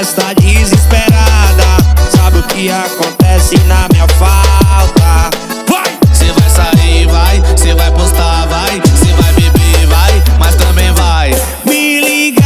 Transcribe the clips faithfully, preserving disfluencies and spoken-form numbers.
mas tá desesperada. Sabe o que acontece na minha falta? Vai! Cê vai sair, vai, cê vai postar, vai, cê vai beber, vai, mas também vai me ligar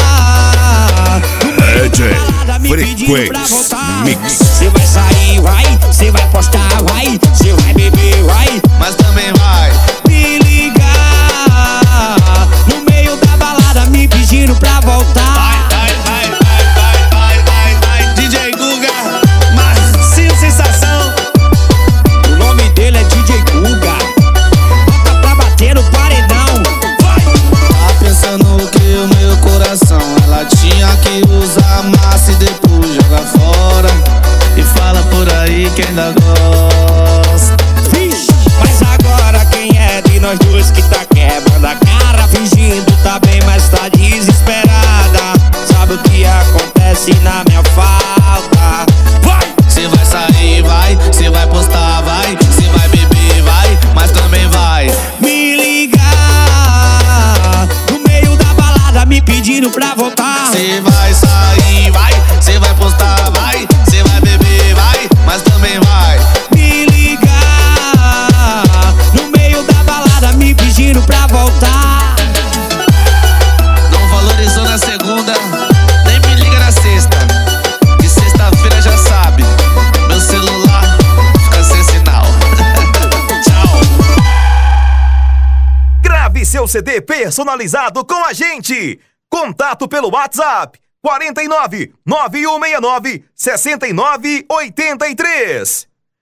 D J Frequency Mix. Cê vai sair, vai, cê vai postar, vai, cê vai beber, vai, mas também vai me ligar no meio da balada me pedindo pra voltar. Vai, vai, vai, vai, vai, vai, vai, vai. D J Guga, Marcinho Sensação. O nome dele é D J Guga. Bota pra bater no paredão. Vai! Tá pensando que o meu coração ela tinha que usar massa e depois jogar fora. E fala por aí que ainda gosta. Vixe, mas agora quem é de nós dois que tá quebrando a cara? Fingindo tá bem, mas tá desesperada. Sabe o que acontece na minha falta? Vai! Cê vai sair, vai, cê vai postar, vai, cê vai beber, vai, mas também vai me ligar no meio da balada me pedindo pra voltar. Cê vai sair, vai, cê vai postar, vai, cê vai beber, vai, mas também vai me ligar no meio da balada me pedindo pra voltar. Não valorizou na segunda, nem me liga na sexta. E sexta-feira já sabe, meu celular fica sem sinal. Tchau. Grave seu C D personalizado com a gente. Contato pelo WhatsApp quarenta e nove, nove um seis nove, sessenta e nove oitenta e três.